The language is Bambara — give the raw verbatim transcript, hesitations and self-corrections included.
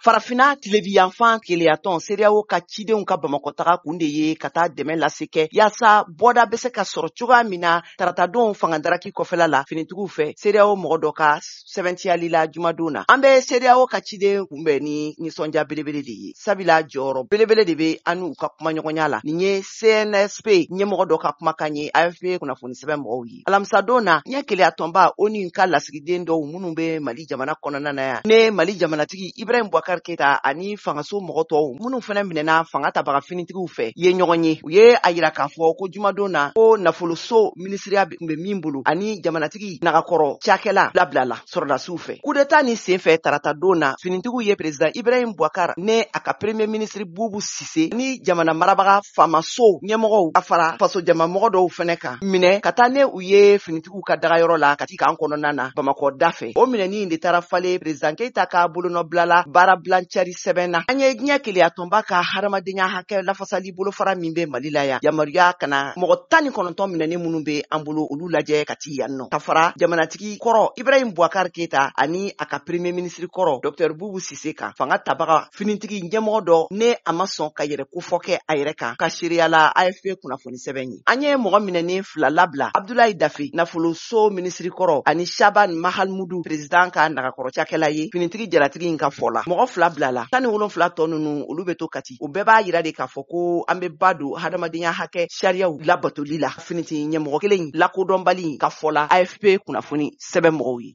farafina tilebiyanfan keleyatɔn seriyawo ka cidenw ka bamakɔtaga kun de ye ka taa dɛmɛ lase kɛ yaasa bɔda bɛ se ka sɔrɔ cogoya min na taratadenw fangadaraki kɔfɛla la finitigiw fɛ seriyawo mɔgɔ dɔ ka sɛbɛntiyali la jumadon na. An bɛ seriyawo ka ciden kunbɛn ni nisɔndiya belebele de ye sabila jɔyɔrɔ belebele de bɛ an n'u ka kumaɲɔgɔnya la. Nin ye C N S P ɲɛmɔgɔ dɔ ka kumakan ye A F P kunnafoni sɛbɛn mɔgɔw ye. Alamisadon na ɲɛ keleyatɔnba o ni ka lasigiden dɔw minnu bɛ Mali jamana kɔnɔna na yan ne Mali jamanatigi Ibrahim Boubacar Keita ani fangaso mɔgɔ tɔw minnu fana minɛna fanga tabaga finitigiw fɛ ye ɲɔgɔn ye. U ye a yira k'a fɔ ko jumadon na ko nafoloso minisiriya tun bɛ min bolo ani jamanatigi nagakɔrɔ cakɛla bilabilala sɔrɔdasiw fɛ. Coup d'Etat ni senfɛ taratadon na finitigiw ye président Ibrahim Boubacar ne a ka premier ministre Boubou Cissé ni jamana marabaga faamaso ɲɛmɔgɔw a fara faso jamamɔgɔ dɔw fɛnɛ kan minɛ ka taa ne u ye finitigiw ka dagayɔrɔ la ka ti k'an kɔnɔna na Bamakɔ da fɛ. O minɛni de taara fale président Keita ka bolonɔbilala baara bilancɛri sɛbɛn na. An ye diɲɛ keleyatɔnba ka hadamadenya hakɛ lafasali bolofara min bɛ Mali la yan yamaruya kana mɔgɔ tan ni kɔnɔntɔn minɛni minnu bɛ an bolo olu lajɛ ka ti yan nɔ. Ka fara jamanatigi kɔrɔ Ibrahim Boubacar Keita ani a ka premier ministre kɔrɔ Dr Boubou Cissé kan. Fanga tabaga finitigi ɲɛmɔgɔ dɔ ne a ma sɔn ka yɛrɛ kofɔ kɛ a yɛrɛ kan ka seriyala A F P kunnafoni sɛbɛn ye. An ye mɔgɔ minɛni fila labila Abdoulaye Dafe nafoloso ministre kɔrɔ ani Shaban Mahalmudu président ka nagakɔrɔ cakɛla ye finitigi jalatigi in ka fɔ la. Mɔgɔ fila bilala tan ni wolonfila tɔ ninnu olu bɛ to kati. O bɛɛ b'a yira de k'a fɔ ko an bɛ ba don hadamadenya hakɛ sariyaw labatoli la. Finitigi ɲɛmɔgɔ kelen lakodɔnbali ka fɔ la A F P kunnafoni sɛbɛn mɔgɔw ye.